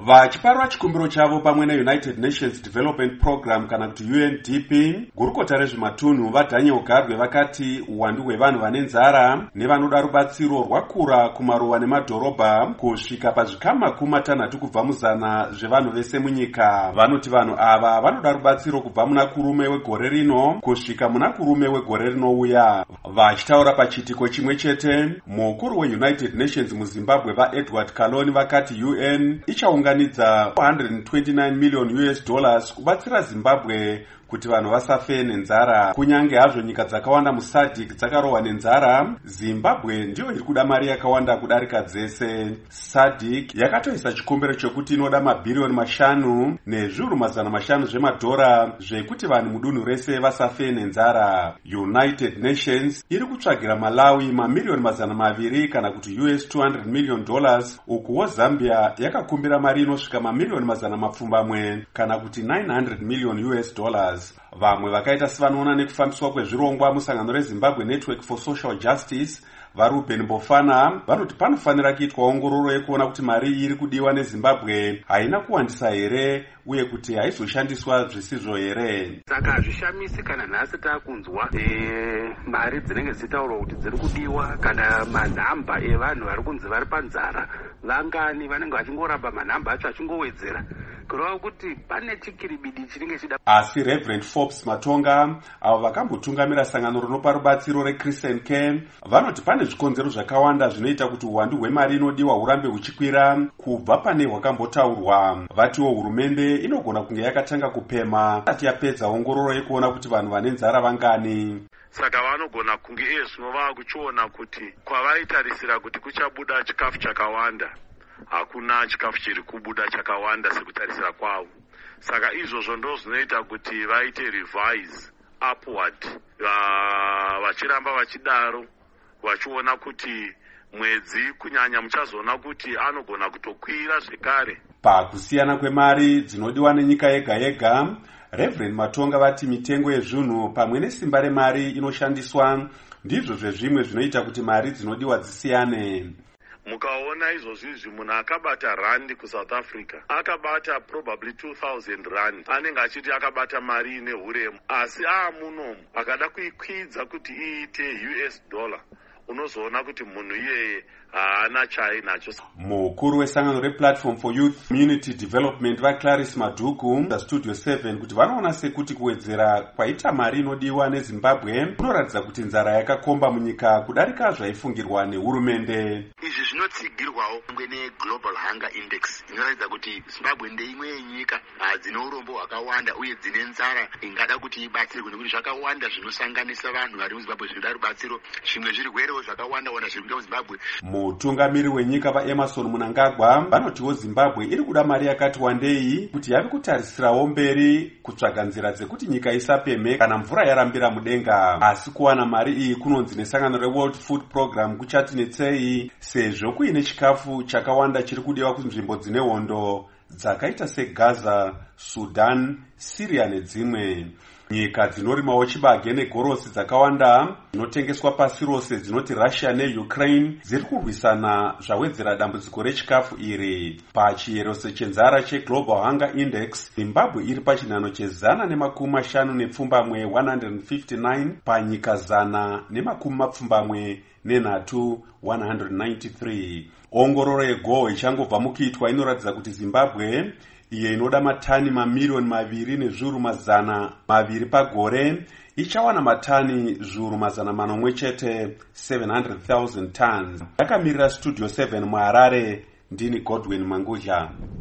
Vachiparwa chikumbiro chavo pamwe neUnited Nations Development Program kana kuti UNDP, gurukota rezvematunhu vaDaniel Garwe vakati uwandu hwevanhu vane nzara nevanoda rubatsiro rwakura kumaruwa nemadhorobha kusvika pazvikamu 60 kubva muzana zvevanhu vese munyika. Vanoti vanhu ava vanoda rubatsiro kubva muna kurume wegore rino kusvika muna kurume wegore rinouya. Vachitaura pachitiko chimwe chete, mukuru weUnited Nations muZimbabwe vaEdward Kaloni vakati UN ichaunganidza $129 million kubatsira Zimbabwe kuti vanhu vasafe nenzara. Kunyange hazvo nyika dzakawanda muSADC dzakarohwa nenzara, Zimbabwe ndiyo iri kuda mari yakawanda kudarika dzese. SADC yakatoisa chikumbiro chokuti inoda mabhiriyoni 5 nezviuru 500 zvemadhora zvekuti vanhu mudunhu rese vasafe nenzara. United Nations iri kutsvagira Malawi mamiliyoni 200 kana kuti $200 million, ukuwo Zambia yakakumbira mari inosvika mamiliyoni 100 kana kuti $900 million. Vamwe vakaita sevanoona nekufambiswa kwezvirongwa musangano reZimbabwe Network for Social Justice vaRuben Bofana vanoti panofanira kuitwa ongororo yekuona kuti mari iri kudiwa neZimbabwe haina kuwandisa here uye kuti haizoshandiswa zvisizvo here. Saka hazvishamisi kana nhasi takunzwa mari dzinenge dzichitaurwa kuti dziri kudiwa kana manhamba evanhu vari kunzi vari panzara vangani vanenge vachingoramba manhamba acho achingowedzera kureva kuti pane chikiribidi chinenge chida. Asi Reverend Forbes Matonga avo vakambotungamira sangano rinopa rubatsiro reChristian Care vanoti pane zvikonzero zvakawanda zvinoita kuti uwandu hwemari inodiwa hurambe huchikwira kubva pane hwakambotaurwa. Vatiwo hurumende inogona kunge yakatanga kupema asati yapedza ongororo yekuona kuti vanhu vane nzara vangani. Saka vanogona kunge zvino vakuchiona kuti kwavaitarisira kuti kuchabuda chikafu chakawanda, hakuna chikafu chiri kubuda chakawanda sekutarisira kwavo. Saka izvozvo ndo zvinoita kuti vaite revise upward, vachiramba vachidaro vachiona kuti mwedzi kunyanya muchazoona kuti anogona kutokwira zvekare. Pakusiyana kwemari dzinodiwa nenyika yega yega, Reverend Matonga vati mitengo yezvinhu pamwe nesimba remari inoshandiswa ndizvo zvezvimwe zvinoita kuti mari dzinodiwa dzisiyane. Mukaona izvozvizvi munhu akabata rand kuSouth Africa akabata probably 2000 rand, anenge achiti akabata mari ine huremu, asi munomu akada kuikwidza kuti iite $, unozoona kuti munhu iyeye haana chainacho. Mukuru wesangano rePlatform for Youth Community Development vaClarice Madhuku paStudio 7 kuti vanoona sekuti kuwedzera kwaita mari inodiwa neZimbabwe kunoratidza kuti nzara yakakomba munyika kudarika zvaifungirwa nehurumende. Izvi zvinotsigirwawo neGlobal Hunger Index inoratidza kuti Zimbabwe ndeimwe yenyika dzine urombo hwakawanda uye dzine nzara ingada kuti ibatsirwe nekuti zvakawanda zvinosanganisa vanhu vari muZimbabwe zvinoda rubatsiro. Zvimwe zvirwerewo zvakawanda wanda zviri kuda muZimbabwe. Mutungamiri wenyika vaEmerson Mnangagwa vanotiwo Zimbabwe iri kuda mari yakati wandei kuti yave kutarisirawo mberi kutsvaga nzira dzekuti nyika isapeme kana mvura yarambira mudenga. Asi kuwana mari iyi kunonzi nesangano reWorld Food Program kuchati netsei sezvo kuine chikafu chakawanda chiri kudiwa kunzvimbo dzine hondo dzakaita seGaza, Sudan, Syria nedzimwe. Nyika dzinorimawo chibage negorosi dzakawanda dzinotengeswa pasi rose dzinoti Russia neUkraine dziri kurwisana zvawedzera dambudziko rechikafu iri. Pachiyero chenzara cheGlobal Hunger Index, Zimbabwe iri pachinhano che150 159 panyika 153 193. Ongororo yeGoho ichangobva mukuitwa inoratidza kuti Zimbabwe iye inoda matani mamiliyoni 2,200 pagore ichawana matani zviuru 100 chete 700,000 tons. Yakamirira Studio 7 muHarare, ndini Godwin Mangudya.